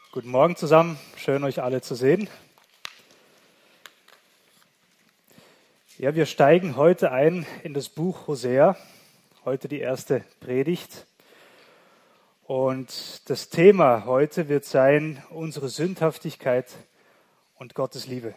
Guten Morgen zusammen, schön euch alle zu sehen. Ja, wir steigen heute ein in das Buch Hosea, heute die erste Predigt. Und das Thema heute wird sein, unsere Sündhaftigkeit und Gottes Liebe.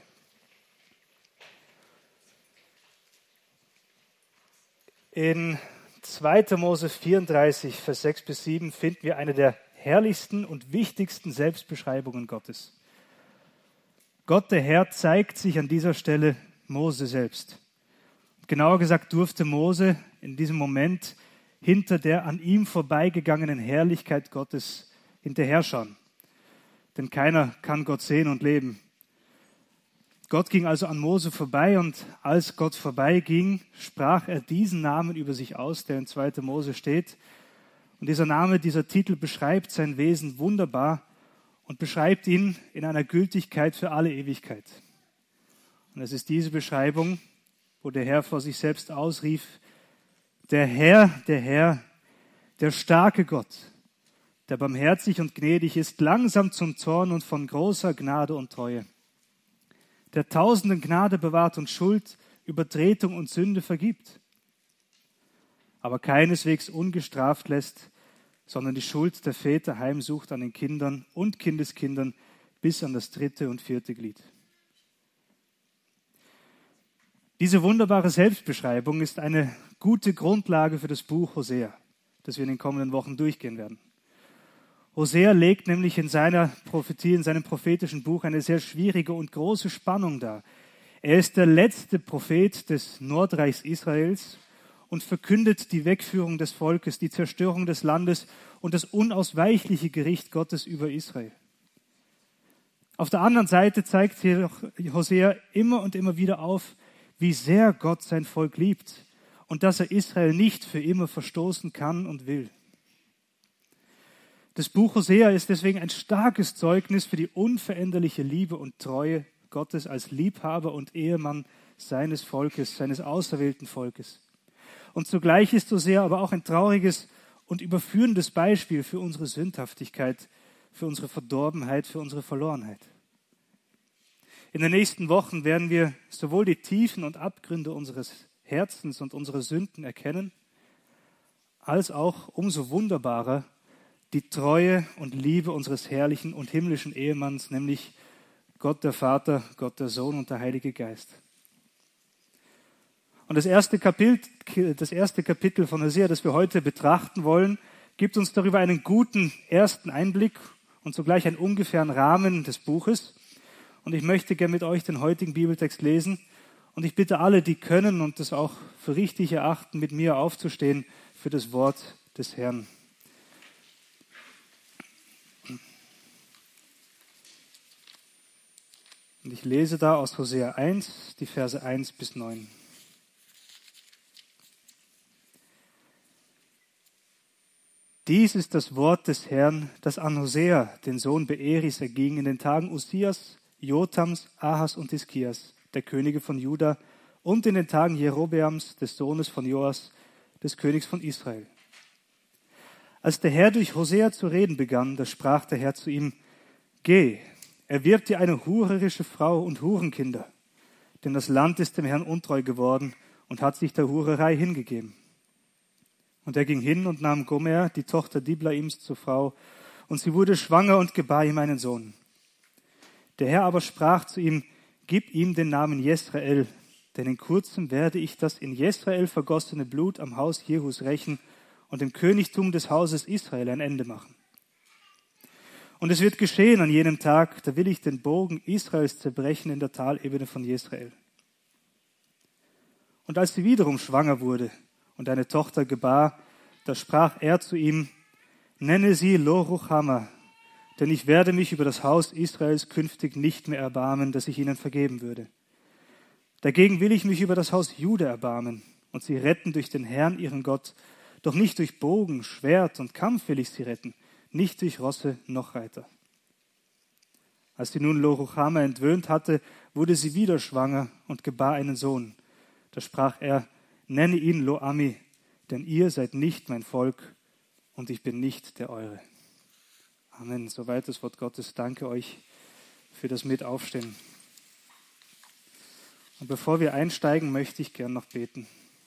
In 2. Mose 34, Vers 6 bis 7 finden wir eine der herrlichsten und wichtigsten Selbstbeschreibungen Gottes. Gott, der Herr, zeigt sich an dieser Stelle Mose selbst. Genauer gesagt durfte Mose in diesem Moment hinter der an ihm vorbeigegangenen Herrlichkeit Gottes hinterherschauen. Denn keiner kann Gott sehen und leben. Gott ging also an Mose vorbei und als Gott vorbeiging, sprach er diesen Namen über sich aus, der in 2. Mose steht. Und dieser Name, dieser Titel beschreibt sein Wesen wunderbar und beschreibt ihn in einer Gültigkeit für alle Ewigkeit. Und es ist diese Beschreibung, wo der Herr vor sich selbst ausrief, der Herr, der starke Gott, der barmherzig und gnädig ist, langsam zum Zorn und von großer Gnade und Treue, der Tausenden Gnade bewahrt und Schuld, Übertretung und Sünde vergibt, aber keineswegs ungestraft lässt, sondern die Schuld der Väter heimsucht an den Kindern und Kindeskindern bis an das 3. und 4. Glied. Diese wunderbare Selbstbeschreibung ist eine gute Grundlage für das Buch Hosea, das wir in den kommenden Wochen durchgehen werden. Hosea legt nämlich in seiner Prophetie, in seinem prophetischen Buch eine sehr schwierige und große Spannung dar. Er ist der letzte Prophet des Nordreichs Israels und verkündet die Wegführung des Volkes, die Zerstörung des Landes und das unausweichliche Gericht Gottes über Israel. Auf der anderen Seite zeigt jedoch Hosea immer und immer wieder auf, wie sehr Gott sein Volk liebt und dass er Israel nicht für immer verstoßen kann und will. Das Buch Hosea ist deswegen ein starkes Zeugnis für die unveränderliche Liebe und Treue Gottes als Liebhaber und Ehemann seines Volkes, seines auserwählten Volkes. Und zugleich ist Hosea aber auch ein trauriges und überführendes Beispiel für unsere Sündhaftigkeit, für unsere Verdorbenheit, für unsere Verlorenheit. In den nächsten Wochen werden wir sowohl die Tiefen und Abgründe unseres Herzens und unsere Sünden erkennen, als auch umso wunderbarer die Treue und Liebe unseres herrlichen und himmlischen Ehemanns, nämlich Gott der Vater, Gott der Sohn und der Heilige Geist. Und das erste Kapitel von Hosea, das wir heute betrachten wollen, gibt uns darüber einen guten ersten Einblick und zugleich einen ungefähren Rahmen des Buches. Und ich möchte gerne mit euch den heutigen Bibeltext lesen. Und ich bitte alle, die können und das auch für richtig erachten, mit mir aufzustehen für das Wort des Herrn. Und ich lese da aus Hosea 1, die Verse 1 bis 9. Dies ist das Wort des Herrn, das an Hosea, den Sohn Beeris, erging in den Tagen Uzias, Jotams, Ahas und Hiskias, der Könige von Juda, und in den Tagen Jerobeams, des Sohnes von Joas, des Königs von Israel. Als der Herr durch Hosea zu reden begann, da sprach der Herr zu ihm, Geh, erwirb dir eine hurerische Frau und Hurenkinder, denn das Land ist dem Herrn untreu geworden und hat sich der Hurerei hingegeben. Und er ging hin und nahm Gomer, die Tochter Diblaims, zur Frau, und sie wurde schwanger und gebar ihm einen Sohn. Der Herr aber sprach zu ihm, Gib ihm den Namen Jesrael, denn in kurzem werde ich das in Jesrael vergossene Blut am Haus Jehus rächen und dem Königtum des Hauses Israel ein Ende machen. Und es wird geschehen an jenem Tag, da will ich den Bogen Israels zerbrechen in der Talebene von Jesrael. Und als sie wiederum schwanger wurde und eine Tochter gebar, da sprach er zu ihm, Nenne sie Lo-Ruchama, denn ich werde mich über das Haus Israels künftig nicht mehr erbarmen, dass ich ihnen vergeben würde. Dagegen will ich mich über das Haus Juda erbarmen und sie retten durch den Herrn, ihren Gott, doch nicht durch Bogen, Schwert und Kampf will ich sie retten, nicht durch Rosse noch Reiter. Als sie nun Lo-Ruchama entwöhnt hatte, wurde sie wieder schwanger und gebar einen Sohn. Da sprach er, Nenne ihn Lo-Ami, denn ihr seid nicht mein Volk und ich bin nicht der eure. Amen. Soweit das Wort Gottes. Danke euch für das Mitaufstehen. Und bevor wir einsteigen, möchte ich gern noch beten.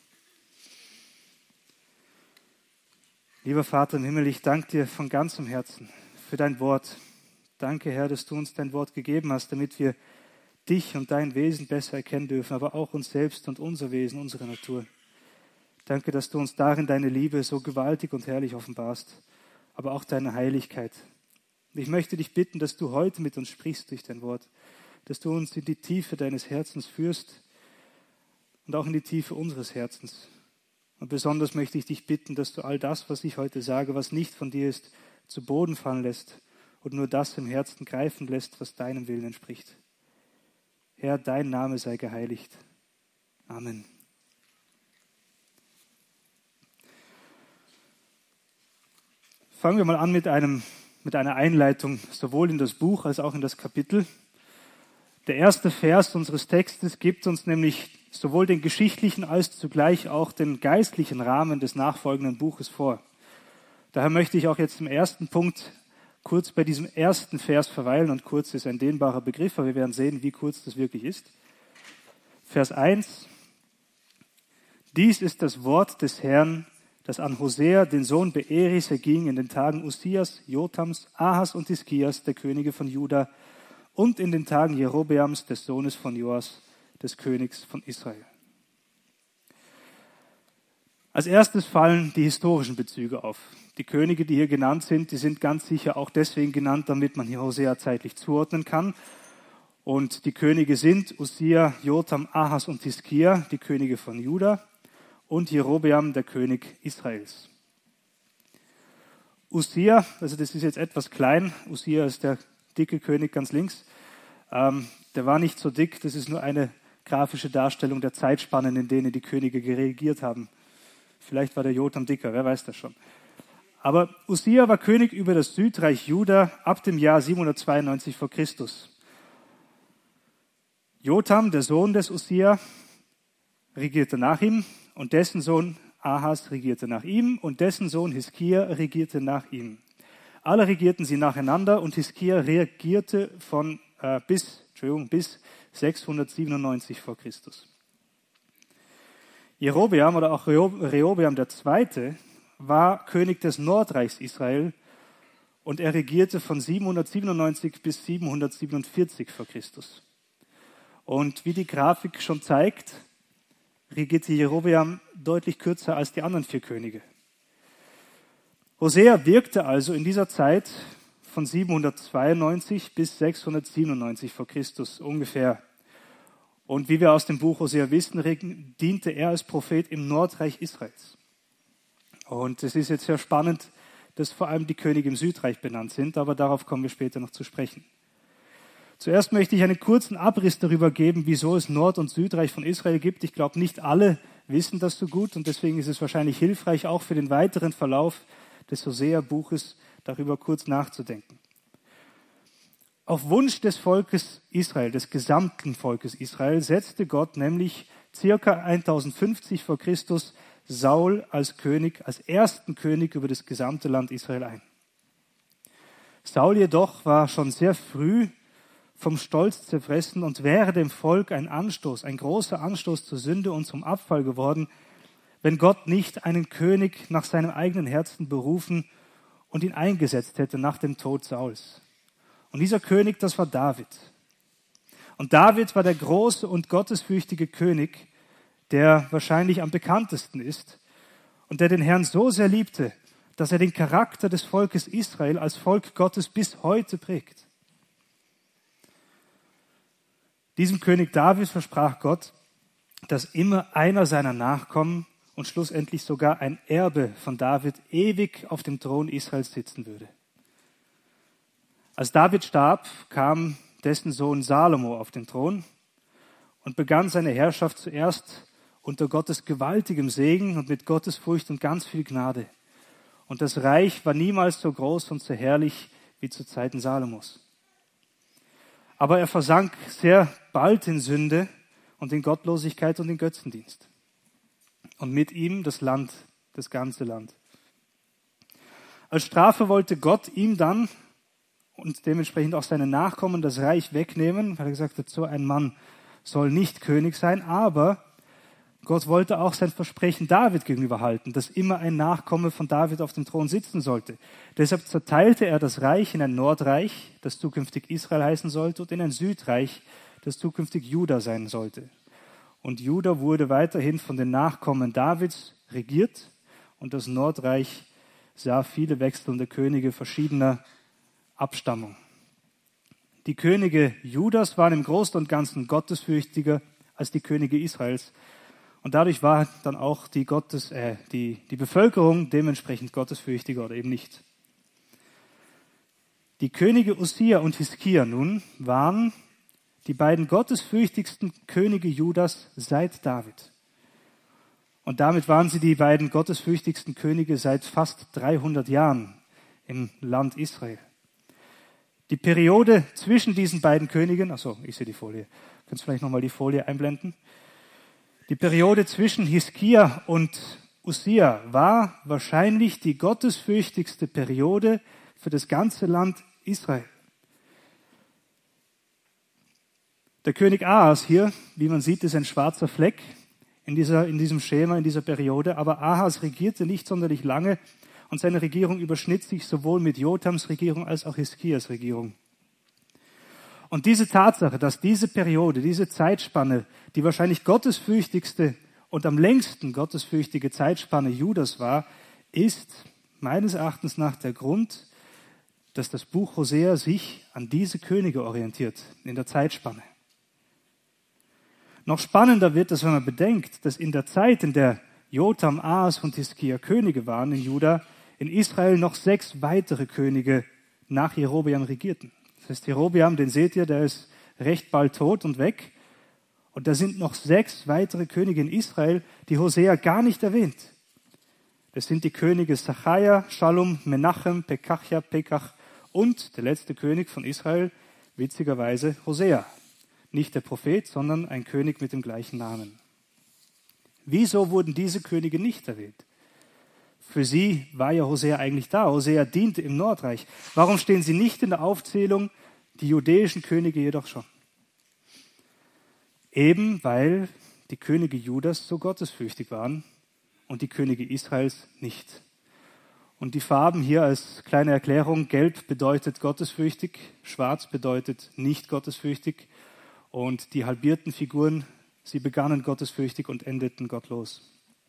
Lieber Vater im Himmel, ich danke dir von ganzem Herzen für dein Wort. Danke, Herr, dass du uns dein Wort gegeben hast, damit wir dich und dein Wesen besser erkennen dürfen, aber auch uns selbst und unser Wesen, unsere Natur. Danke, dass du uns darin deine Liebe so gewaltig und herrlich offenbarst, aber auch deine Heiligkeit. Ich möchte dich bitten, dass du heute mit uns sprichst durch dein Wort, dass du uns in die Tiefe deines Herzens führst und auch in die Tiefe unseres Herzens. Und besonders möchte ich dich bitten, dass du all das, was ich heute sage, was nicht von dir ist, zu Boden fallen lässt und nur das im Herzen greifen lässt, was deinem Willen entspricht. Herr, dein Name sei geheiligt. Amen. Fangen wir mal an mit einer Einleitung, sowohl in das Buch als auch in das Kapitel. Der erste Vers unseres Textes gibt uns nämlich sowohl den geschichtlichen als zugleich auch den geistlichen Rahmen des nachfolgenden Buches vor. Daher möchte ich auch jetzt im ersten Punkt kurz bei diesem ersten Vers verweilen, und kurz ist ein dehnbarer Begriff, aber wir werden sehen, wie kurz das wirklich ist. Vers 1. Dies ist das Wort des Herrn, das an Hosea, den Sohn Beeris, erging in den Tagen Uzias, Jotams, Ahas und Hiskias, der Könige von Juda, und in den Tagen Jerobeams, des Sohnes von Joas, des Königs von Israel. Als erstes fallen die historischen Bezüge auf. Die Könige, die hier genannt sind, die sind ganz sicher auch deswegen genannt, damit man hier Hosea zeitlich zuordnen kann. Und die Könige sind Uzia, Jotam, Ahas und Hiskia, die Könige von Juda, und Jerobeam, der König Israels. Uzia, also das ist jetzt etwas klein, Uzia ist der dicke König ganz links, der war nicht so dick, das ist nur eine grafische Darstellung der Zeitspannen, in denen die Könige regiert haben. Vielleicht war der Jotam dicker, wer weiß das schon. Aber Uzia war König über das Südreich Juda ab dem Jahr 792 vor Christus. Jotam, der Sohn des Uzia, regierte nach ihm, und dessen Sohn Ahas regierte nach ihm, und dessen Sohn Hiskia regierte nach ihm. Alle regierten sie nacheinander, und Hiskia regierte bis 697 vor Christus. Jerobeam oder auch Rehobeam II. War König des Nordreichs Israel, und er regierte von 797 bis 747 vor Christus. Und wie die Grafik schon zeigt, regierte Jerobeam deutlich kürzer als die anderen 4 Könige. Hosea wirkte also in dieser Zeit von 792 bis 697 vor Christus ungefähr. Und wie wir aus dem Buch Hosea wissen, diente er als Prophet im Nordreich Israels. Und es ist jetzt sehr spannend, dass vor allem die Könige im Südreich benannt sind, aber darauf kommen wir später noch zu sprechen. Zuerst möchte ich einen kurzen Abriss darüber geben, wieso es Nord- und Südreich von Israel gibt. Ich glaube, nicht alle wissen das so gut, und deswegen ist es wahrscheinlich hilfreich, auch für den weiteren Verlauf des Hosea-Buches darüber kurz nachzudenken. Auf Wunsch des Volkes Israel, des gesamten Volkes Israel, setzte Gott nämlich circa 1050 vor Christus Saul als König, als ersten König über das gesamte Land Israel ein. Saul jedoch war schon sehr früh vom Stolz zerfressen und wäre dem Volk ein großer Anstoß zur Sünde und zum Abfall geworden, wenn Gott nicht einen König nach seinem eigenen Herzen berufen und ihn eingesetzt hätte nach dem Tod Sauls. Und dieser König, das war David. Und David war der große und gottesfürchtige König, der wahrscheinlich am bekanntesten ist und der den Herrn so sehr liebte, dass er den Charakter des Volkes Israel als Volk Gottes bis heute prägt. Diesem König David versprach Gott, dass immer einer seiner Nachkommen und schlussendlich sogar ein Erbe von David ewig auf dem Thron Israels sitzen würde. Als David starb, kam dessen Sohn Salomo auf den Thron und begann seine Herrschaft zuerst unter Gottes gewaltigem Segen und mit Gottesfurcht und ganz viel Gnade. Und das Reich war niemals so groß und so herrlich wie zu Zeiten Salomos. Aber er versank sehr bald in Sünde und in Gottlosigkeit und in Götzendienst. Und mit ihm das ganze Land. Als Strafe wollte Gott ihm dann und dementsprechend auch seine Nachkommen das Reich wegnehmen, weil er gesagt hat, so ein Mann soll nicht König sein, aber Gott wollte auch sein Versprechen David gegenüber halten, dass immer ein Nachkomme von David auf dem Thron sitzen sollte. Deshalb zerteilte er das Reich in ein Nordreich, das zukünftig Israel heißen sollte, und in ein Südreich, das zukünftig Juda sein sollte. Und Juda wurde weiterhin von den Nachkommen Davids regiert und das Nordreich sah viele wechselnde Könige verschiedener Abstammung. Die Könige Judas waren im Großen und Ganzen gottesfürchtiger als die Könige Israels. Und dadurch war dann auch die Bevölkerung dementsprechend gottesfürchtiger oder eben nicht. Die Könige Usia und Hiskia nun waren die beiden gottesfürchtigsten Könige Judas seit David. Und damit waren sie die beiden gottesfürchtigsten Könige seit fast 300 Jahren im Land Israel. Die Periode zwischen diesen beiden Königen, ich sehe die Folie, könnt ihr vielleicht nochmal die Folie einblenden? Die Periode zwischen Hiskia und Usia war wahrscheinlich die gottesfürchtigste Periode für das ganze Land Israel. Der König Ahas hier, wie man sieht, ist ein schwarzer Fleck in diesem Schema, in dieser Periode. Aber Ahas regierte nicht sonderlich lange und seine Regierung überschnitt sich sowohl mit Jotams Regierung als auch Hiskias Regierung. Und diese Tatsache, dass diese Periode, diese Zeitspanne, die wahrscheinlich gottesfürchtigste und am längsten gottesfürchtige Zeitspanne Judas war, ist meines Erachtens nach der Grund, dass das Buch Hosea sich an diese Könige orientiert in der Zeitspanne. Noch spannender wird es, wenn man bedenkt, dass in der Zeit, in der Jotam, Ahas und Hiskia Könige waren in Juda, in Israel noch 6 weitere Könige nach Jerobeam regierten. Das heißt, Jerobeam, den seht ihr, der ist recht bald tot und weg. Und da sind noch 6 weitere Könige in Israel, die Hosea gar nicht erwähnt. Das sind die Könige Sachaja, Shallum, Menachem, Pekachia, Pekach und der letzte König von Israel, witzigerweise Hosea. Nicht der Prophet, sondern ein König mit dem gleichen Namen. Wieso wurden diese Könige nicht erwähnt? Für sie war ja Hosea eigentlich da. Hosea diente im Nordreich. Warum stehen sie nicht in der Aufzählung, die judäischen Könige jedoch schon? Eben weil die Könige Judas so gottesfürchtig waren und die Könige Israels nicht. Und die Farben hier als kleine Erklärung: Gelb bedeutet gottesfürchtig, Schwarz bedeutet nicht gottesfürchtig. Und die halbierten Figuren, sie begannen gottesfürchtig und endeten gottlos.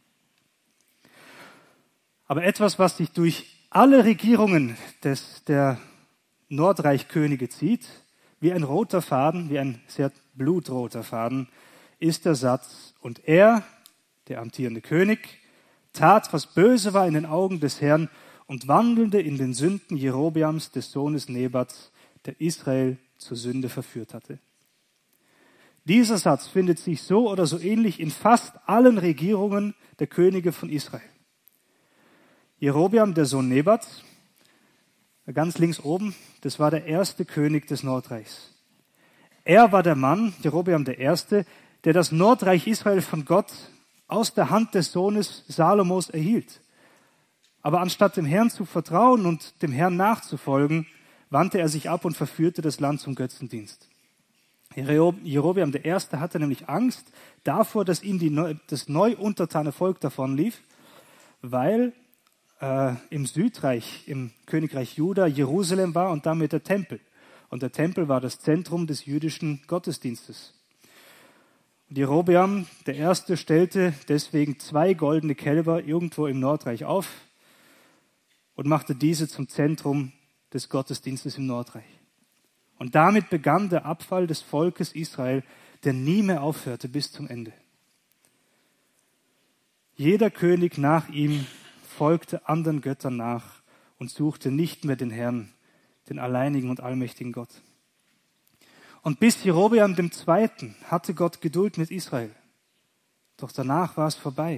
Aber etwas, was sich durch alle Regierungen der Nordreichkönige zieht, wie ein roter Faden, wie ein sehr blutroter Faden, ist der Satz: Und er, der amtierende König, tat, was böse war in den Augen des Herrn und wandelte in den Sünden Jerobeams, des Sohnes Nebats, der Israel zur Sünde verführt hatte. Dieser Satz findet sich so oder so ähnlich in fast allen Regierungen der Könige von Israel. Jerobeam, der Sohn Nebats, ganz links oben, das war der erste König des Nordreichs. Er war der Mann, Jerobeam der Erste, der das Nordreich Israel von Gott aus der Hand des Sohnes Salomos erhielt. Aber anstatt dem Herrn zu vertrauen und dem Herrn nachzufolgen, wandte er sich ab und verführte das Land zum Götzendienst. Jerobeam der Erste hatte nämlich Angst davor, dass ihm das neu untertane Volk davonlief, weil im Südreich, im Königreich Juda, Jerusalem war und damit der Tempel. Und der Tempel war das Zentrum des jüdischen Gottesdienstes. Und Jerobeam der Erste stellte deswegen 2 goldene Kälber irgendwo im Nordreich auf und machte diese zum Zentrum des Gottesdienstes im Nordreich. Und damit begann der Abfall des Volkes Israel, der nie mehr aufhörte bis zum Ende. Jeder König nach ihm folgte anderen Göttern nach und suchte nicht mehr den Herrn, den alleinigen und allmächtigen Gott. Und bis Jerobeam II. Hatte Gott Geduld mit Israel. Doch danach war es vorbei.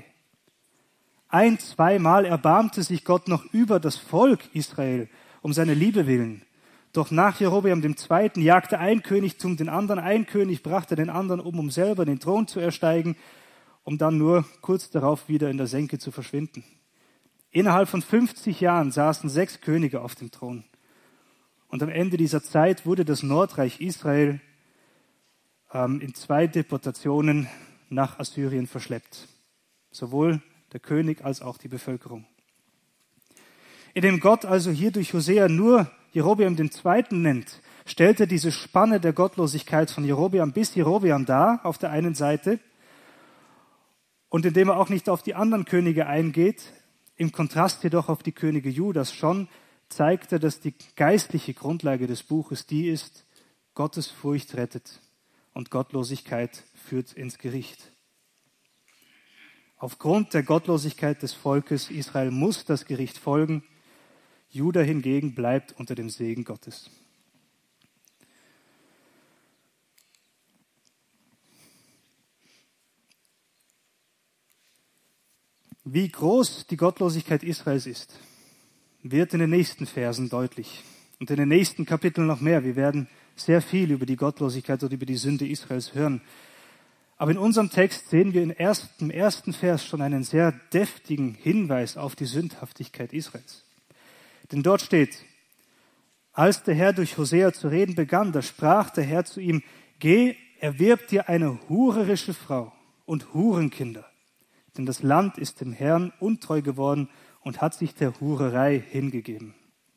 2-mal erbarmte sich Gott noch über das Volk Israel um seine Liebe willen. Doch nach Jerobeam II. Jagte ein Königtum den anderen, ein König brachte den anderen um selber den Thron zu ersteigen, um dann nur kurz darauf wieder in der Senke zu verschwinden. Innerhalb von 50 Jahren saßen 6 Könige auf dem Thron. Und am Ende dieser Zeit wurde das Nordreich Israel in 2 Deportationen nach Assyrien verschleppt. Sowohl der König als auch die Bevölkerung. Indem Gott also hier durch Hosea nur Jerobeam II. Nennt, stellt er diese Spanne der Gottlosigkeit von Jerobeam bis Jerobeam dar, auf der einen Seite, und indem er auch nicht auf die anderen Könige eingeht, im Kontrast jedoch auf die Könige Judas schon, zeigt er, dass die geistliche Grundlage des Buches die ist, Gottes Furcht rettet und Gottlosigkeit führt ins Gericht. Aufgrund der Gottlosigkeit des Volkes Israel muss das Gericht folgen, Juda hingegen bleibt unter dem Segen Gottes. Wie groß die Gottlosigkeit Israels ist, wird in den nächsten Versen deutlich. Und in den nächsten Kapiteln noch mehr. Wir werden sehr viel über die Gottlosigkeit oder über die Sünde Israels hören. Aber in unserem Text sehen wir im ersten Vers schon einen sehr deftigen Hinweis auf die Sündhaftigkeit Israels. Denn dort steht, als der Herr durch Hosea zu reden begann, da sprach der Herr zu ihm, geh, erwirb dir eine hurerische Frau und Hurenkinder. Denn das Land ist dem Herrn untreu geworden und hat sich der Hurerei hingegeben.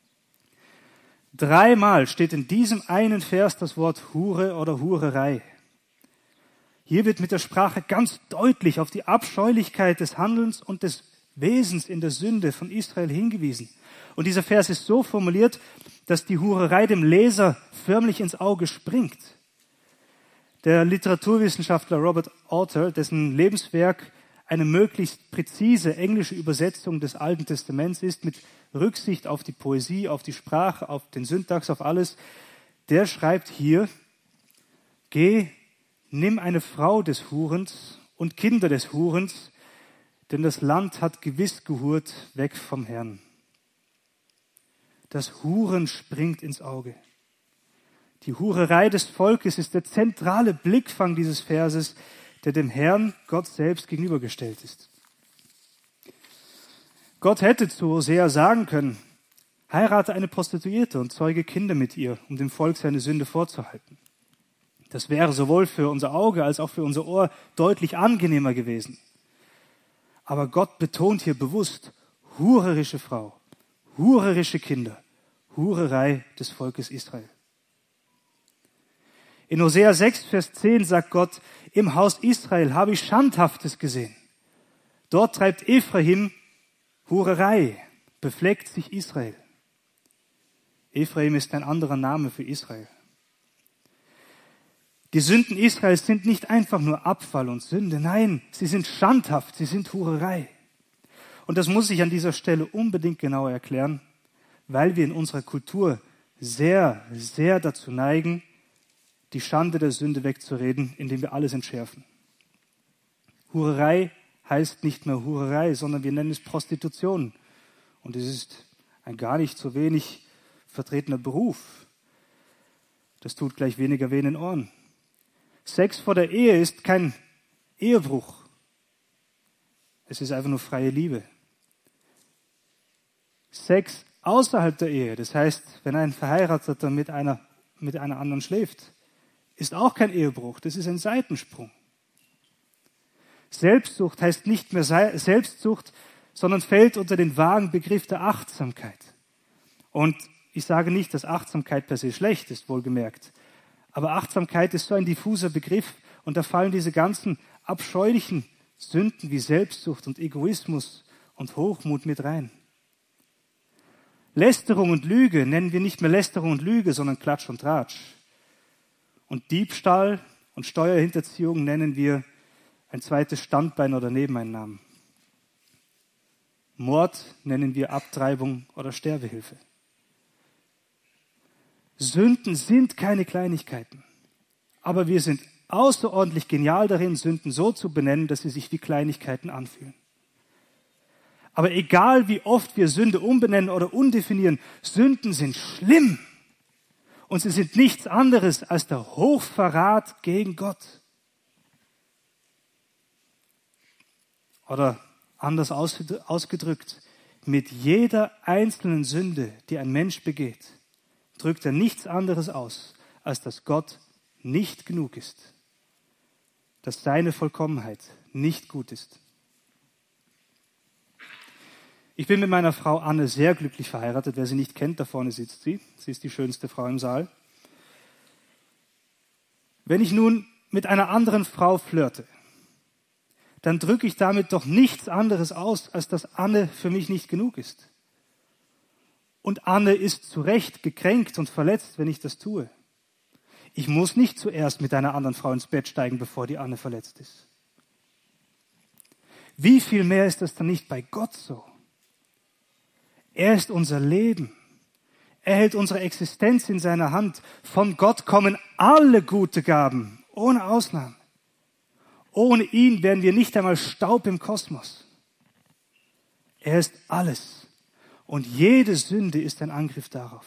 3-mal steht in diesem einen Vers das Wort Hure oder Hurerei. Hier wird mit der Sprache ganz deutlich auf die Abscheulichkeit des Handelns und des Wesens in der Sünde von Israel hingewiesen. Und dieser Vers ist so formuliert, dass die Hurerei dem Leser förmlich ins Auge springt. Der Literaturwissenschaftler Robert Alter, dessen Lebenswerk eine möglichst präzise englische Übersetzung des Alten Testaments ist, mit Rücksicht auf die Poesie, auf die Sprache, auf den Syntax, auf alles, der schreibt hier, geh, nimm eine Frau des Hurens und Kinder des Hurens, denn das Land hat gewiss gehurt weg vom Herrn. Das Huren springt ins Auge. Die Hurerei des Volkes ist der zentrale Blickfang dieses Verses, der dem Herrn, Gott selbst, gegenübergestellt ist. Gott hätte zu Hosea sagen können, heirate eine Prostituierte und zeuge Kinder mit ihr, um dem Volk seine Sünde vorzuhalten. Das wäre sowohl für unser Auge als auch für unser Ohr deutlich angenehmer gewesen. Aber Gott betont hier bewusst, hurerische Frau, hurerische Kinder, Hurerei des Volkes Israel. In Hosea 6, Vers 10 sagt Gott, im Haus Israel habe ich Schandhaftes gesehen. Dort treibt Ephraim Hurerei, befleckt sich Israel. Ephraim ist ein anderer Name für Israel. Die Sünden Israels sind nicht einfach nur Abfall und Sünde, nein, sie sind schandhaft, sie sind Hurerei. Und das muss ich an dieser Stelle unbedingt genauer erklären, weil wir in unserer Kultur sehr, sehr dazu neigen, die Schande der Sünde wegzureden, indem wir alles entschärfen. Hurerei heißt nicht mehr Hurerei, sondern wir nennen es Prostitution. Und es ist ein gar nicht so wenig vertretener Beruf. Das tut gleich weniger weh in den Ohren. Sex vor der Ehe ist kein Ehebruch. Es ist einfach nur freie Liebe. Sex außerhalb der Ehe, das heißt, wenn ein Verheirateter mit einer anderen schläft, ist auch kein Ehebruch, das ist ein Seitensprung. Selbstsucht heißt nicht mehr Selbstsucht, sondern fällt unter den vagen Begriff der Achtsamkeit. Und ich sage nicht, dass Achtsamkeit per se schlecht ist, wohlgemerkt. Aber Achtsamkeit ist so ein diffuser Begriff und da fallen diese ganzen abscheulichen Sünden wie Selbstsucht und Egoismus und Hochmut mit rein. Lästerung und Lüge nennen wir nicht mehr Lästerung und Lüge, sondern Klatsch und Tratsch. Und Diebstahl und Steuerhinterziehung nennen wir ein zweites Standbein oder Nebeneinnahmen. Mord nennen wir Abtreibung oder Sterbehilfe. Sünden sind keine Kleinigkeiten, aber wir sind außerordentlich genial darin, Sünden so zu benennen, dass sie sich wie Kleinigkeiten anfühlen. Aber egal wie oft wir Sünde umbenennen oder undefinieren, Sünden sind schlimm. Und sie sind nichts anderes als der Hochverrat gegen Gott. Oder anders ausgedrückt, mit jeder einzelnen Sünde, die ein Mensch begeht, drückt er nichts anderes aus, als dass Gott nicht genug ist, dass seine Vollkommenheit nicht gut ist. Ich bin mit meiner Frau Anne sehr glücklich verheiratet. Wer sie nicht kennt, da vorne sitzt sie. Sie ist die schönste Frau im Saal. Wenn ich nun mit einer anderen Frau flirte, dann drücke ich damit doch nichts anderes aus, als dass Anne für mich nicht genug ist. Und Anne ist zu Recht gekränkt und verletzt, wenn ich das tue. Ich muss nicht zuerst mit einer anderen Frau ins Bett steigen, bevor die Anne verletzt ist. Wie viel mehr ist das dann nicht bei Gott so? Er ist unser Leben. Er hält unsere Existenz in seiner Hand. Von Gott kommen alle gute Gaben, ohne Ausnahme. Ohne ihn wären wir nicht einmal Staub im Kosmos. Er ist alles. Und jede Sünde ist ein Angriff darauf.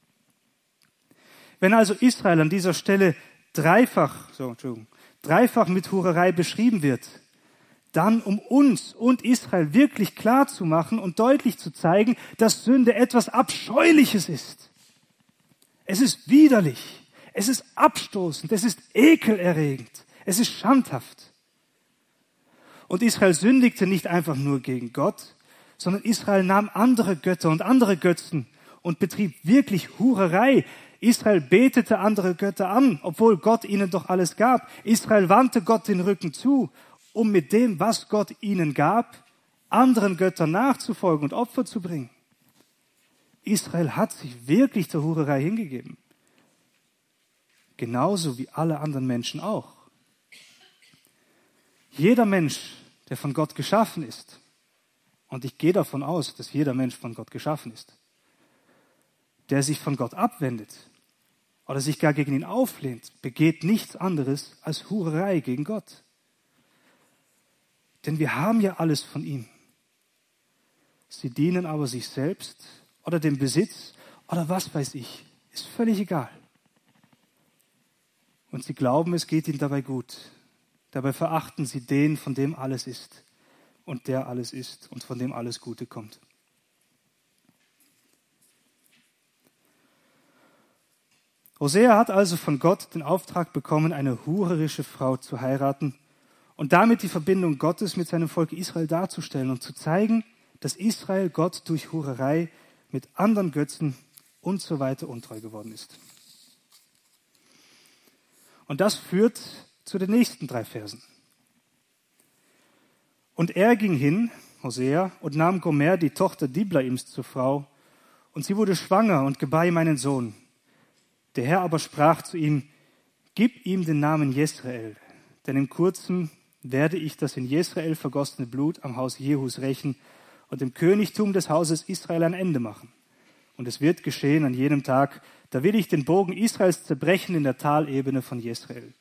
Wenn also Israel an dieser Stelle dreifach mit Hurerei beschrieben wird, dann um uns und Israel wirklich klar zu machen und deutlich zu zeigen, dass Sünde etwas Abscheuliches ist. Es ist widerlich, es ist abstoßend, es ist ekelerregend, es ist schandhaft. Und Israel sündigte nicht einfach nur gegen Gott, sondern Israel nahm andere Götter und andere Götzen und betrieb wirklich Hurerei. Israel betete andere Götter an, obwohl Gott ihnen doch alles gab. Israel wandte Gott den Rücken zu, um mit dem, was Gott ihnen gab, anderen Göttern nachzufolgen und Opfer zu bringen. Israel hat sich wirklich der Hurerei hingegeben. Genauso wie alle anderen Menschen auch. Jeder Mensch, der von Gott geschaffen ist, und ich gehe davon aus, dass jeder Mensch von Gott geschaffen ist, der sich von Gott abwendet oder sich gar gegen ihn auflehnt, begeht nichts anderes als Hurerei gegen Gott. Denn wir haben ja alles von ihm. Sie dienen aber sich selbst oder dem Besitz oder was weiß ich. Ist völlig egal. Und sie glauben, es geht ihnen dabei gut. Dabei verachten sie den, von dem alles ist und der alles ist und von dem alles Gute kommt. Hosea hat also von Gott den Auftrag bekommen, eine hurerische Frau zu heiraten und damit die Verbindung Gottes mit seinem Volk Israel darzustellen und zu zeigen, dass Israel Gott durch Hurerei mit anderen Götzen und so weiter untreu geworden ist. Und das führt zu den nächsten 3 Versen. Und er ging hin, Hosea, und nahm Gomer, die Tochter Diblaims, zur Frau, und sie wurde schwanger und gebar ihm einen Sohn. Der Herr aber sprach zu ihm, gib ihm den Namen Jesrael, denn in kurzem werde ich das in Jesrael vergossene Blut am Haus Jehus rächen und dem Königtum des Hauses Israel ein Ende machen. Und es wird geschehen an jenem Tag, da will ich den Bogen Israels zerbrechen in der Talebene von Jesrael.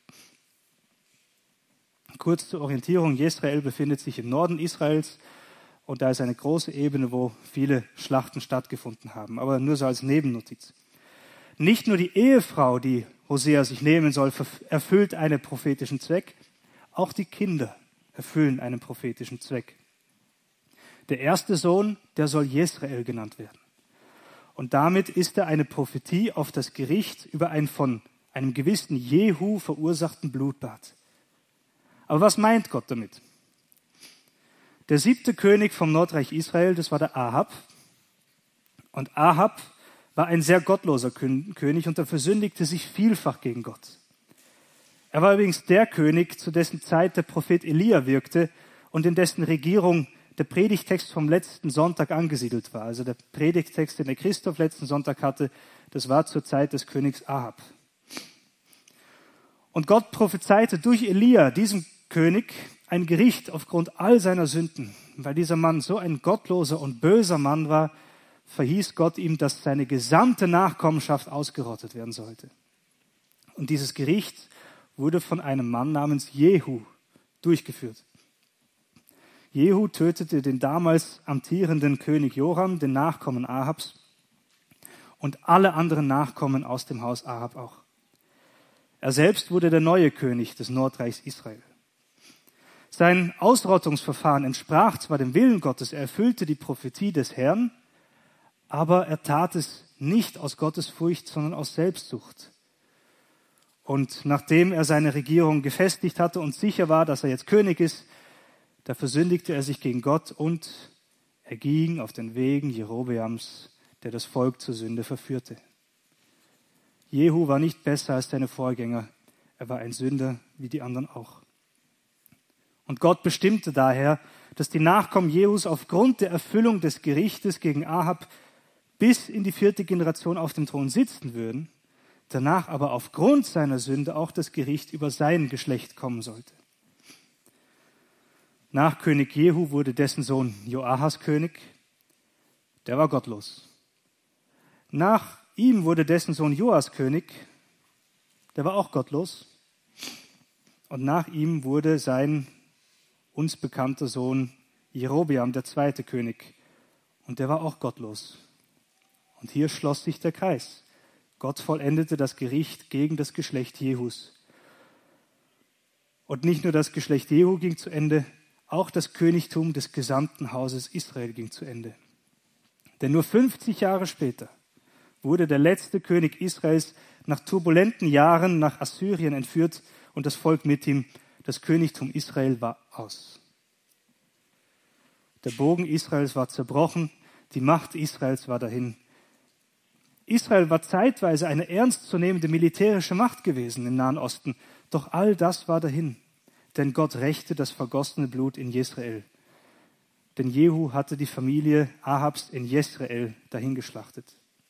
Kurz zur Orientierung, Jesrael befindet sich im Norden Israels und da ist eine große Ebene, wo viele Schlachten stattgefunden haben, aber nur so als Nebennotiz. Nicht nur die Ehefrau, die Hosea sich nehmen soll, erfüllt einen prophetischen Zweck, auch die Kinder erfüllen einen prophetischen Zweck. Der erste Sohn, der soll Jesrael genannt werden. Und damit ist er eine Prophetie auf das Gericht über ein von einem gewissen Jehu verursachten Blutbad. Aber was meint Gott damit? Der 7. König vom Nordreich Israel, das war der Ahab. Und Ahab war ein sehr gottloser König und er versündigte sich vielfach gegen Gott. Er war übrigens der König, zu dessen Zeit der Prophet Elia wirkte und in dessen Regierung der Predigtext vom letzten Sonntag angesiedelt war. Also der Predigtext, den der Christoph letzten Sonntag hatte, das war zur Zeit des Königs Ahab. Und Gott prophezeite durch Elia, diesem König, ein Gericht aufgrund all seiner Sünden. Weil dieser Mann so ein gottloser und böser Mann war, verhieß Gott ihm, dass seine gesamte Nachkommenschaft ausgerottet werden sollte. Und dieses Gericht wurde von einem Mann namens Jehu durchgeführt. Jehu tötete den damals amtierenden König Joram, den Nachkommen Ahabs, und alle anderen Nachkommen aus dem Haus Ahab auch. Er selbst wurde der neue König des Nordreichs Israel. Sein Ausrottungsverfahren entsprach zwar dem Willen Gottes, er erfüllte die Prophetie des Herrn, aber er tat es nicht aus Gottesfurcht, sondern aus Selbstsucht. Und nachdem er seine Regierung gefestigt hatte und sicher war, dass er jetzt König ist, da versündigte er sich gegen Gott und er ging auf den Wegen Jerobeams, der das Volk zur Sünde verführte. Jehu war nicht besser als seine Vorgänger. Er war ein Sünder wie die anderen auch. Und Gott bestimmte daher, dass die Nachkommen Jehus aufgrund der Erfüllung des Gerichtes gegen Ahab bis in die 4. Generation auf dem Thron sitzen würden, danach aber aufgrund seiner Sünde auch das Gericht über sein Geschlecht kommen sollte. Nach König Jehu wurde dessen Sohn Joahas König. Der war gottlos. Nach ihm wurde dessen Sohn Joas König. Der war auch gottlos. Und nach ihm wurde sein uns bekannter Sohn Jerobeam, der 2. König. Und der war auch gottlos. Und hier schloss sich der Kreis. Gott vollendete das Gericht gegen das Geschlecht Jehus. Und nicht nur das Geschlecht Jehu ging zu Ende, auch das Königtum des gesamten Hauses Israel ging zu Ende. Denn nur 50 Jahre später wurde der letzte König Israels nach turbulenten Jahren nach Assyrien entführt und das Volk mit ihm. Das Königtum Israel war aus. Der Bogen Israels war zerbrochen, die Macht Israels war dahin. Israel war zeitweise eine ernstzunehmende militärische Macht gewesen im Nahen Osten, doch all das war dahin, denn Gott rächte das vergossene Blut in Jesrael. Denn Jehu hatte die Familie Ahabs in Jesrael dahingeschlachtet.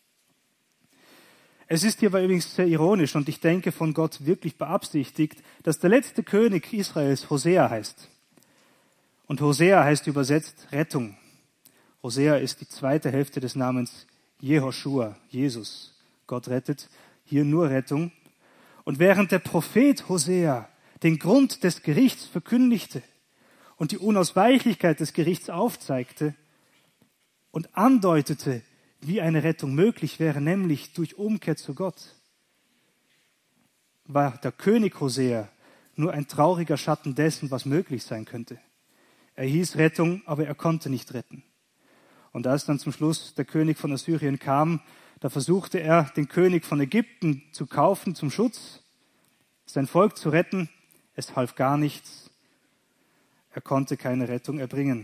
Es ist hierbei übrigens sehr ironisch und ich denke von Gott wirklich beabsichtigt, dass der letzte König Israels Hosea heißt. Und Hosea heißt übersetzt Rettung. Hosea ist die 2. Hälfte des Namens Jehoschua, Jesus. Gott rettet, hier nur Rettung. Und während der Prophet Hosea den Grund des Gerichts verkündigte und die Unausweichlichkeit des Gerichts aufzeigte und andeutete, wie eine Rettung möglich wäre, nämlich durch Umkehr zu Gott, war der König Hosea nur ein trauriger Schatten dessen, was möglich sein könnte. Er hieß Rettung, aber er konnte nicht retten. Und als dann zum Schluss der König von Assyrien kam, da versuchte er, den König von Ägypten zu kaufen zum Schutz, sein Volk zu retten. Es half gar nichts. Er konnte keine Rettung erbringen.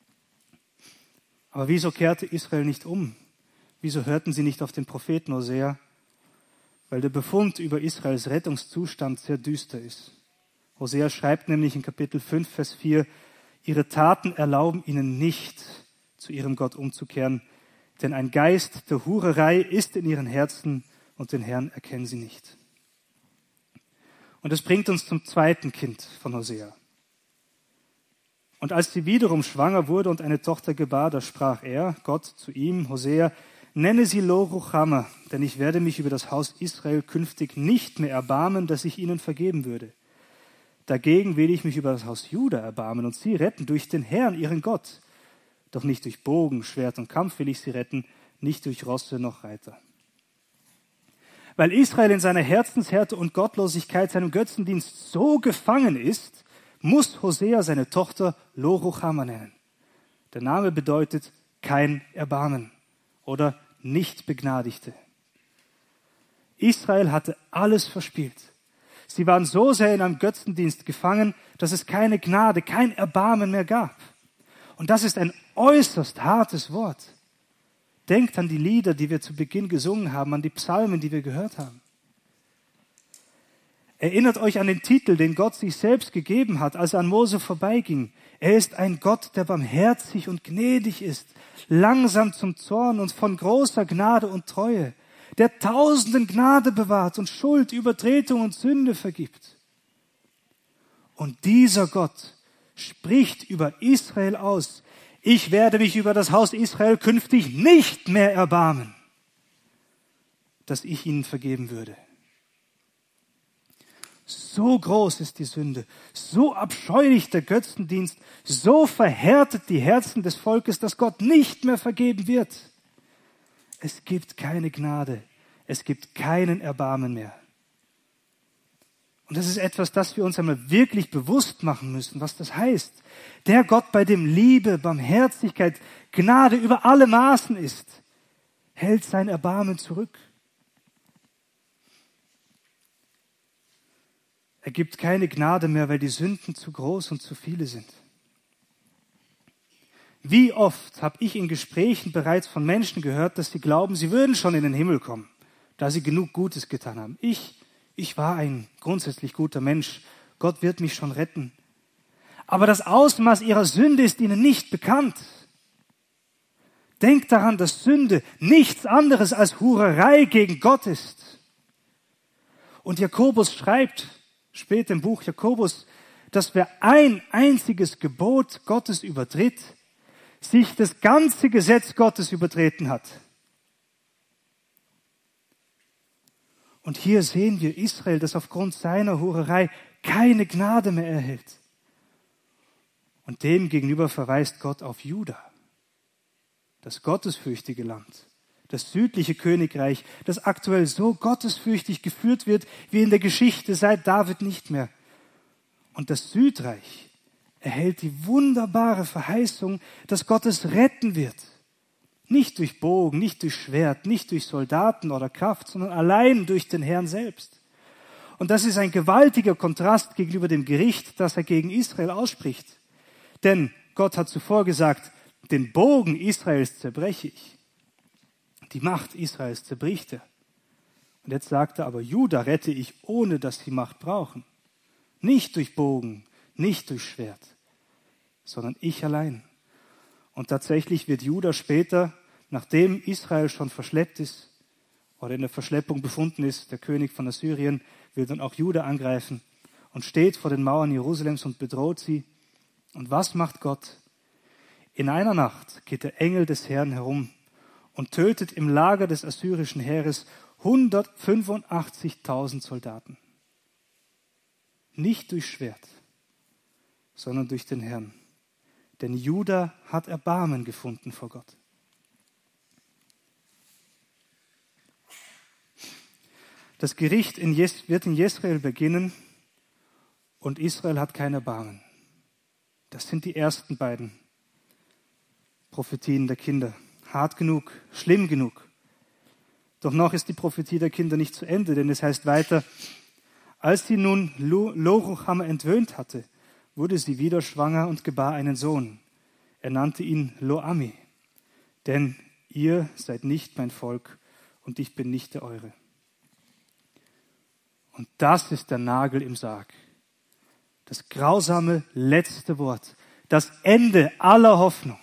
Aber wieso kehrte Israel nicht um? Wieso hörten sie nicht auf den Propheten Hosea? Weil der Befund über Israels Rettungszustand sehr düster ist. Hosea schreibt nämlich in Kapitel 5, Vers 4, ihre Taten erlauben ihnen nicht, zu ihrem Gott umzukehren, denn ein Geist der Hurerei ist in ihren Herzen und den Herrn erkennen sie nicht. Und das bringt uns zum 2. Kind von Hosea. Und als sie wiederum schwanger wurde und eine Tochter gebar, da sprach er, Gott, zu ihm, Hosea, nenne sie Lo-Ruchama, denn ich werde mich über das Haus Israel künftig nicht mehr erbarmen, dass ich ihnen vergeben würde. Dagegen will ich mich über das Haus Juda erbarmen und sie retten durch den Herrn, ihren Gott. Doch nicht durch Bogen, Schwert und Kampf will ich sie retten, nicht durch Rosse noch Reiter. Weil Israel in seiner Herzenshärte und Gottlosigkeit seinem Götzendienst so gefangen ist, muss Hosea seine Tochter Lo-Ruchama nennen. Der Name bedeutet kein Erbarmen oder nicht Begnadigte. Israel hatte alles verspielt. Sie waren so sehr in einem Götzendienst gefangen, dass es keine Gnade, kein Erbarmen mehr gab. Und das ist ein äußerst hartes Wort. Denkt an die Lieder, die wir zu Beginn gesungen haben, an die Psalmen, die wir gehört haben. Erinnert euch an den Titel, den Gott sich selbst gegeben hat, als er an Mose vorbeiging. Er ist ein Gott, der barmherzig und gnädig ist, langsam zum Zorn und von großer Gnade und Treue, der Tausenden Gnade bewahrt und Schuld, Übertretung und Sünde vergibt. Und dieser Gott spricht über Israel aus, ich werde mich über das Haus Israel künftig nicht mehr erbarmen, dass ich ihnen vergeben würde. So groß ist die Sünde, so abscheulich der Götzendienst, so verhärtet die Herzen des Volkes, dass Gott nicht mehr vergeben wird. Es gibt keine Gnade, es gibt keinen Erbarmen mehr. Und das ist etwas, das wir uns einmal wirklich bewusst machen müssen, was das heißt. Der Gott, bei dem Liebe, Barmherzigkeit, Gnade über alle Maßen ist, hält sein Erbarmen zurück. Er gibt keine Gnade mehr, weil die Sünden zu groß und zu viele sind. Wie oft habe ich in Gesprächen bereits von Menschen gehört, dass sie glauben, sie würden schon in den Himmel kommen, da sie genug Gutes getan haben. Ich war ein grundsätzlich guter Mensch. Gott wird mich schon retten. Aber das Ausmaß ihrer Sünde ist ihnen nicht bekannt. Denkt daran, dass Sünde nichts anderes als Hurerei gegen Gott ist. Und Jakobus schreibt später im Buch Jakobus, dass wer ein einziges Gebot Gottes übertritt, sich das ganze Gesetz Gottes übertreten hat. Und hier sehen wir Israel, das aufgrund seiner Hurerei keine Gnade mehr erhält. Und dem gegenüber verweist Gott auf Juda, das gottesfürchtige Land, das südliche Königreich, das aktuell so gottesfürchtig geführt wird, wie in der Geschichte seit David nicht mehr. Und das Südreich erhält die wunderbare Verheißung, dass Gott es retten wird. Nicht durch Bogen, nicht durch Schwert, nicht durch Soldaten oder Kraft, sondern allein durch den Herrn selbst. Und das ist ein gewaltiger Kontrast gegenüber dem Gericht, das er gegen Israel ausspricht. Denn Gott hat zuvor gesagt, den Bogen Israels zerbreche ich. Die Macht Israels zerbricht er. Und jetzt sagt er, aber Juda rette ich, ohne dass sie Macht brauchen. Nicht durch Bogen, nicht durch Schwert, sondern ich allein. Und tatsächlich wird Juda später, nachdem Israel schon verschleppt ist oder in der Verschleppung befunden ist, der König von Assyrien, will dann auch Juda angreifen und steht vor den Mauern Jerusalems und bedroht sie. Und was macht Gott? In einer Nacht geht der Engel des Herrn herum und tötet im Lager des assyrischen Heeres 185.000 Soldaten. Nicht durch Schwert, sondern durch den Herrn. Denn Juda hat Erbarmen gefunden vor Gott. Das Gericht wird in Jesrael beginnen und Israel hat kein Erbarmen. Das sind die ersten beiden Prophetien der Kinder. Hart genug, schlimm genug. Doch noch ist die Prophetie der Kinder nicht zu Ende, denn es heißt weiter, als sie nun Lo-Ruhamah entwöhnt hatte, wurde sie wieder schwanger und gebar einen Sohn. Er nannte ihn Lo-Ami, denn ihr seid nicht mein Volk und ich bin nicht der eure. Und das ist der Nagel im Sarg. Das grausame letzte Wort, das Ende aller Hoffnung.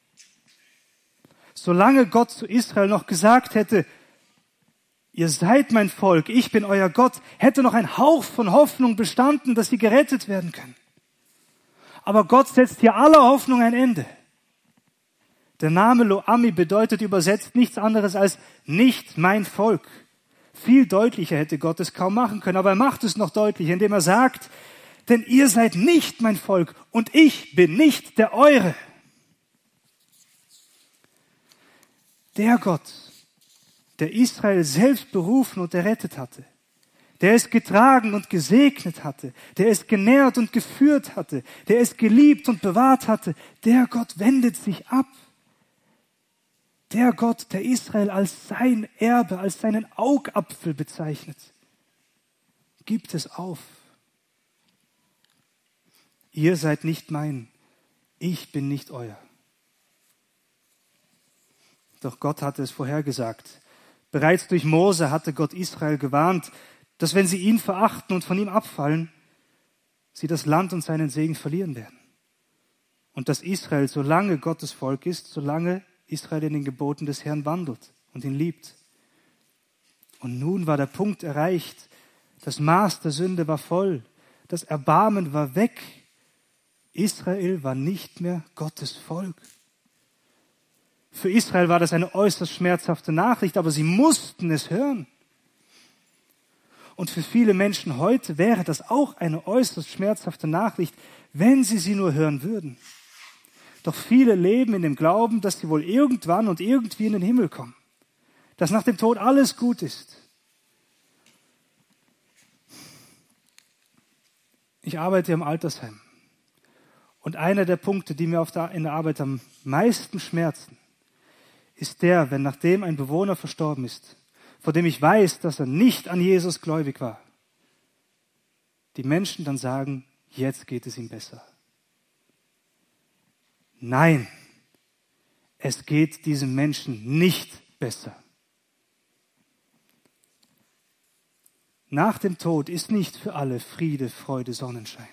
Solange Gott zu Israel noch gesagt hätte, ihr seid mein Volk, ich bin euer Gott, hätte noch ein Hauch von Hoffnung bestanden, dass sie gerettet werden können. Aber Gott setzt hier aller Hoffnung ein Ende. Der Name Lo-Ami bedeutet übersetzt nichts anderes als nicht mein Volk. Viel deutlicher hätte Gott es kaum machen können, aber er macht es noch deutlicher, indem er sagt, denn ihr seid nicht mein Volk und ich bin nicht der eure. Der Gott, der Israel selbst berufen und errettet hatte, der es getragen und gesegnet hatte, der es genährt und geführt hatte, der es geliebt und bewahrt hatte, der Gott wendet sich ab. Der Gott, der Israel als sein Erbe, als seinen Augapfel bezeichnet, gibt es auf. Ihr seid nicht mein, ich bin nicht euer. Doch Gott hatte es vorhergesagt. Bereits durch Mose hatte Gott Israel gewarnt, dass wenn sie ihn verachten und von ihm abfallen, sie das Land und seinen Segen verlieren werden. Und dass Israel, solange Gottes Volk ist, solange Israel in den Geboten des Herrn wandelt und ihn liebt. Und nun war der Punkt erreicht, das Maß der Sünde war voll, das Erbarmen war weg. Israel war nicht mehr Gottes Volk. Für Israel war das eine äußerst schmerzhafte Nachricht, aber sie mussten es hören. Und für viele Menschen heute wäre das auch eine äußerst schmerzhafte Nachricht, wenn sie nur hören würden. Doch viele leben in dem Glauben, dass sie wohl irgendwann und irgendwie in den Himmel kommen. Dass nach dem Tod alles gut ist. Ich arbeite im Altersheim. Und einer der Punkte, die mir in der Arbeit am meisten schmerzen, ist der, wenn nachdem ein Bewohner verstorben ist, von dem ich weiß, dass er nicht an Jesus gläubig war, die Menschen dann sagen, jetzt geht es ihm besser. Nein, es geht diesem Menschen nicht besser. Nach dem Tod ist nicht für alle Friede, Freude, Sonnenschein.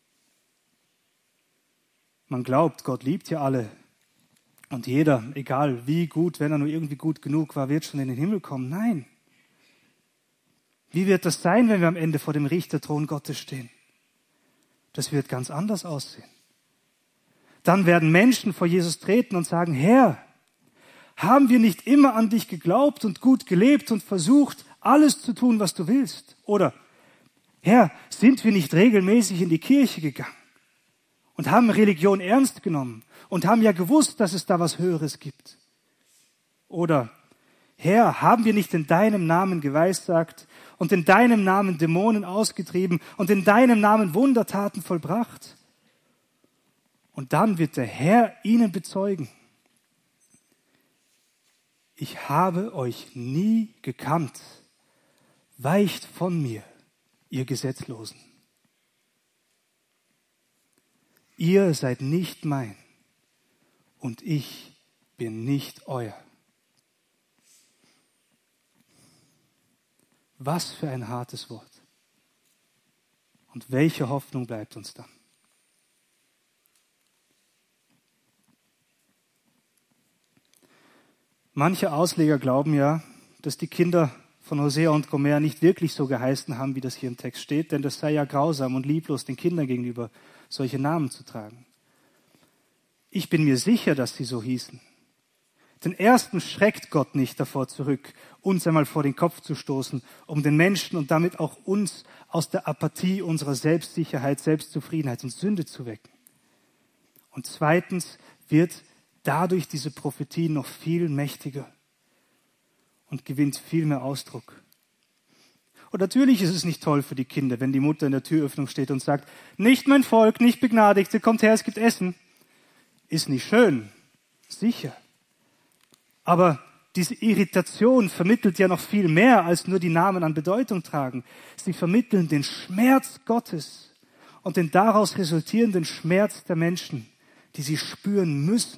Man glaubt, Gott liebt ja alle. Und jeder, egal wie gut, wenn er nur irgendwie gut genug war, wird schon in den Himmel kommen. Nein. Wie wird das sein, wenn wir am Ende vor dem Richterthron Gottes stehen? Das wird ganz anders aussehen. Dann werden Menschen vor Jesus treten und sagen, Herr, haben wir nicht immer an dich geglaubt und gut gelebt und versucht, alles zu tun, was du willst? Oder, Herr, sind wir nicht regelmäßig in die Kirche gegangen und haben Religion ernst genommen und haben ja gewusst, dass es da was Höheres gibt? Oder, Herr, haben wir nicht in deinem Namen geweissagt und in deinem Namen Dämonen ausgetrieben und in deinem Namen Wundertaten vollbracht? Und dann wird der Herr ihnen bezeugen, ich habe euch nie gekannt. Weicht von mir, ihr Gesetzlosen. Ihr seid nicht mein und ich bin nicht euer. Was für ein hartes Wort. Und welche Hoffnung bleibt uns dann? Manche Ausleger glauben ja, dass die Kinder von Hosea und Gomer nicht wirklich so geheißen haben, wie das hier im Text steht, denn das sei ja grausam und lieblos den Kindern gegenüber, solche Namen zu tragen. Ich bin mir sicher, dass sie so hießen. Denn erstens schreckt Gott nicht davor zurück, uns einmal vor den Kopf zu stoßen, um den Menschen und damit auch uns aus der Apathie unserer Selbstsicherheit, Selbstzufriedenheit und Sünde zu wecken. Und zweitens wird dadurch diese Prophetie noch viel mächtiger und gewinnt viel mehr Ausdruck. Und natürlich ist es nicht toll für die Kinder, wenn die Mutter in der Türöffnung steht und sagt, nicht mein Volk, nicht Begnadigte, kommt her, es gibt Essen. Ist nicht schön, sicher. Aber diese Irritation vermittelt ja noch viel mehr, als nur die Namen an Bedeutung tragen. Sie vermitteln den Schmerz Gottes und den daraus resultierenden Schmerz der Menschen, die sie spüren müssen.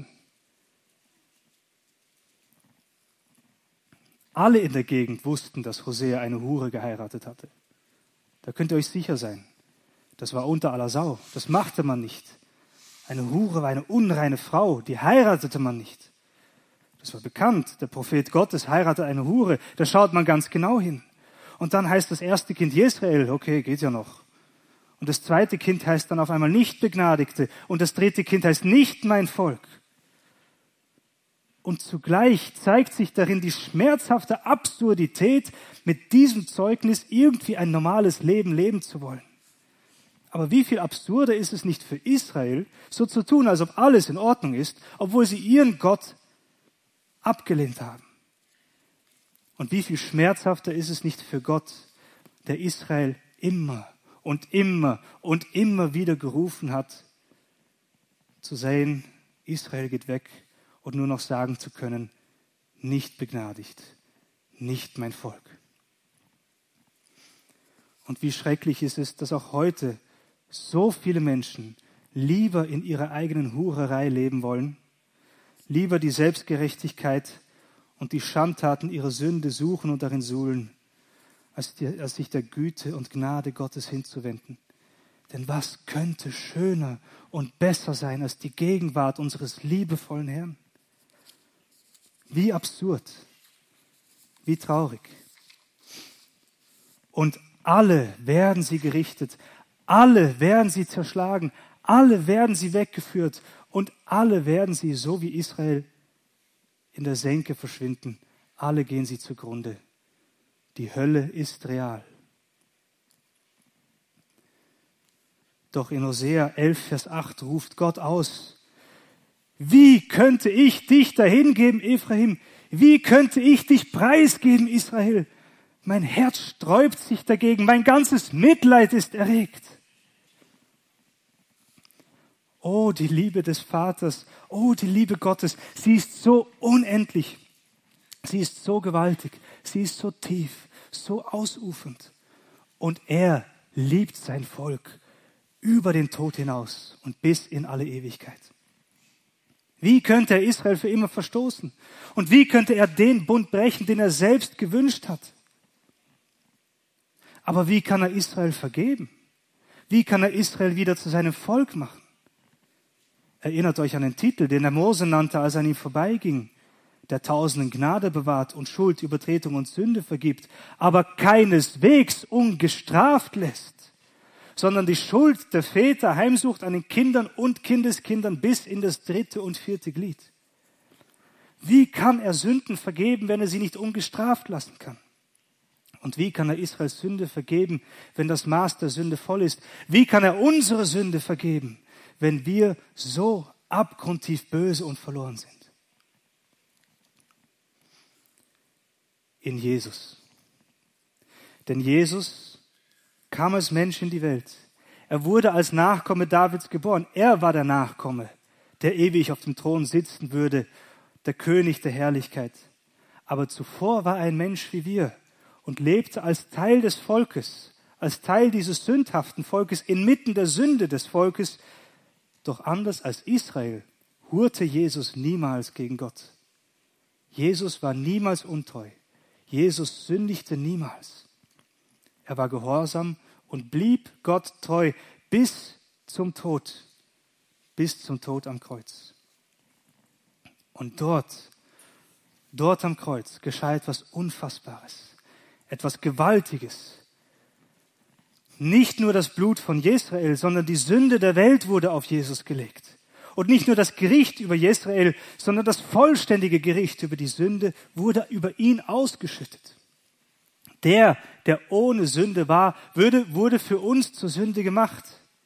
Alle in der Gegend wussten, dass Hosea eine Hure geheiratet hatte. Da könnt ihr euch sicher sein. Das war unter aller Sau. Das machte man nicht. Eine Hure war eine unreine Frau. Die heiratete man nicht. Das war bekannt. Der Prophet Gottes heiratet eine Hure. Da schaut man ganz genau hin. Und dann heißt das erste Kind Jesrael. Okay, geht ja noch. Und das zweite Kind heißt dann auf einmal nicht Begnadigte. Und das dritte Kind heißt nicht mein Volk. Und zugleich zeigt sich darin die schmerzhafte Absurdität, mit diesem Zeugnis irgendwie ein normales Leben leben zu wollen. Aber wie viel absurder ist es nicht für Israel, so zu tun, als ob alles in Ordnung ist, obwohl sie ihren Gott abgelehnt haben. Und wie viel schmerzhafter ist es nicht für Gott, der Israel immer und immer und immer wieder gerufen hat, zu sehen, Israel geht weg, und nur noch sagen zu können, nicht begnadigt, nicht mein Volk. Und wie schrecklich ist es, dass auch heute so viele Menschen lieber in ihrer eigenen Hurerei leben wollen, lieber die Selbstgerechtigkeit und die Schandtaten ihrer Sünde suchen und darin suhlen, als sich der Güte und Gnade Gottes hinzuwenden. Denn was könnte schöner und besser sein als die Gegenwart unseres liebevollen Herrn? Wie absurd, wie traurig. Und alle werden sie gerichtet, alle werden sie zerschlagen, alle werden sie weggeführt und alle werden sie, so wie Israel, in der Senke verschwinden. Alle gehen sie zugrunde. Die Hölle ist real. Doch in Hosea 11, Vers 8 ruft Gott aus, wie könnte ich dich dahingeben, Ephraim? Wie könnte ich dich preisgeben, Israel? Mein Herz sträubt sich dagegen, mein ganzes Mitleid ist erregt. Oh, die Liebe des Vaters, oh, die Liebe Gottes, sie ist so unendlich, sie ist so gewaltig, sie ist so tief, so ausufernd. Und er liebt sein Volk über den Tod hinaus und bis in alle Ewigkeit. Wie könnte er Israel für immer verstoßen? Und wie könnte er den Bund brechen, den er selbst gewünscht hat? Aber wie kann er Israel vergeben? Wie kann er Israel wieder zu seinem Volk machen? Erinnert euch an den Titel, den der Mose nannte, als er an ihm vorbeiging. Der Tausenden Gnade bewahrt und Schuld, Übertretung und Sünde vergibt, aber keineswegs ungestraft lässt, sondern die Schuld der Väter heimsucht an den Kindern und Kindeskindern bis in das 3. und 4. Glied. Wie kann er Sünden vergeben, wenn er sie nicht ungestraft lassen kann? Und wie kann er Israels Sünde vergeben, wenn das Maß der Sünde voll ist? Wie kann er unsere Sünde vergeben, wenn wir so abgrundtief böse und verloren sind? In Jesus. Denn Jesus kam als Mensch in die Welt. Er wurde als Nachkomme Davids geboren. Er war der Nachkomme, der ewig auf dem Thron sitzen würde, der König der Herrlichkeit. Aber zuvor war er ein Mensch wie wir und lebte als Teil des Volkes, als Teil dieses sündhaften Volkes, inmitten der Sünde des Volkes. Doch anders als Israel hurte Jesus niemals gegen Gott. Jesus war niemals untreu. Jesus sündigte niemals. Er war gehorsam und blieb Gott treu bis zum Tod am Kreuz. Und dort am Kreuz geschah etwas Unfassbares, etwas Gewaltiges. Nicht nur das Blut von Jesrael, sondern die Sünde der Welt wurde auf Jesus gelegt. Und nicht nur das Gericht über Jesrael, sondern das vollständige Gericht über die Sünde wurde über ihn ausgeschüttet. Der ohne Sünde war, wurde für uns zur Sünde gemacht,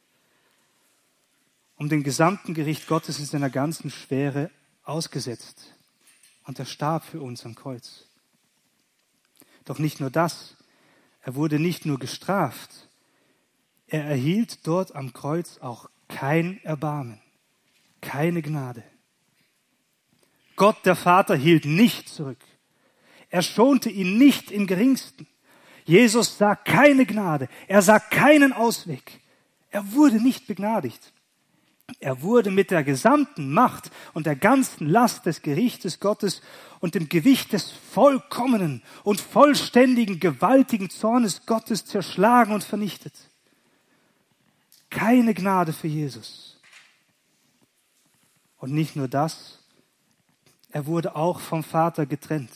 um dem gesamten Gericht Gottes in seiner ganzen Schwere ausgesetzt. Und er starb für uns am Kreuz. Doch nicht nur das, er wurde nicht nur gestraft, er erhielt dort am Kreuz auch kein Erbarmen, keine Gnade. Gott, der Vater, hielt nicht zurück. Er schonte ihn nicht im Geringsten. Jesus sah keine Gnade, er sah keinen Ausweg. Er wurde nicht begnadigt. Er wurde mit der gesamten Macht und der ganzen Last des Gerichtes Gottes und dem Gewicht des vollkommenen und vollständigen, gewaltigen Zornes Gottes zerschlagen und vernichtet. Keine Gnade für Jesus. Und nicht nur das, er wurde auch vom Vater getrennt.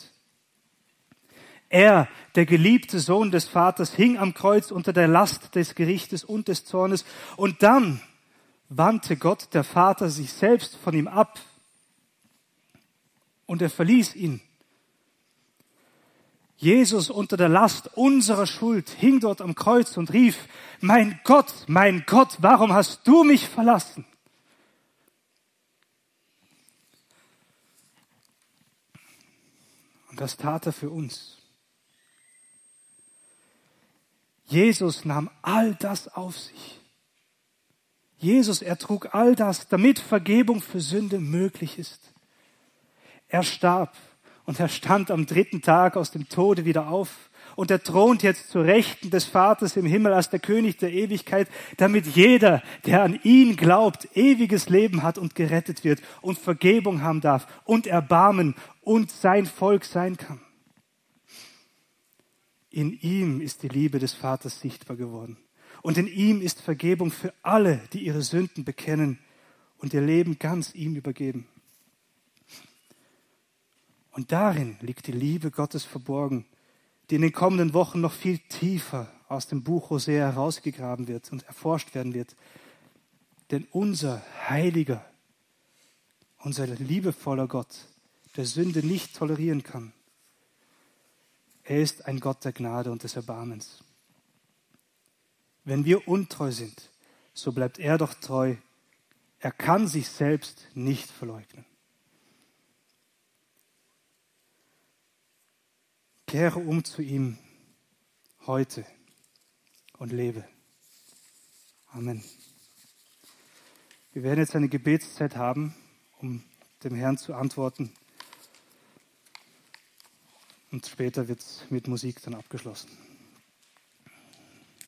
Er, der geliebte Sohn des Vaters, hing am Kreuz unter der Last des Gerichtes und des Zornes. Und dann wandte Gott, der Vater, sich selbst von ihm ab und er verließ ihn. Jesus unter der Last unserer Schuld hing dort am Kreuz und rief, mein Gott, warum hast du mich verlassen? Und das tat er für uns. Jesus nahm all das auf sich. Jesus ertrug all das, damit Vergebung für Sünde möglich ist. Er starb und er stand am 3. Tag aus dem Tode wieder auf und er thront jetzt zur Rechten des Vaters im Himmel als der König der Ewigkeit, damit jeder, der an ihn glaubt, ewiges Leben hat und gerettet wird und Vergebung haben darf und Erbarmen und sein Volk sein kann. In ihm ist die Liebe des Vaters sichtbar geworden. Und in ihm ist Vergebung für alle, die ihre Sünden bekennen und ihr Leben ganz ihm übergeben. Und darin liegt die Liebe Gottes verborgen, die in den kommenden Wochen noch viel tiefer aus dem Buch Hosea herausgegraben wird und erforscht werden wird. Denn unser heiliger, unser liebevoller Gott, der Sünde nicht tolerieren kann, er ist ein Gott der Gnade und des Erbarmens. Wenn wir untreu sind, so bleibt er doch treu. Er kann sich selbst nicht verleugnen. Kehre um zu ihm heute und lebe. Amen. Wir werden jetzt eine Gebetszeit haben, um dem Herrn zu antworten. Und später wird es mit Musik dann abgeschlossen.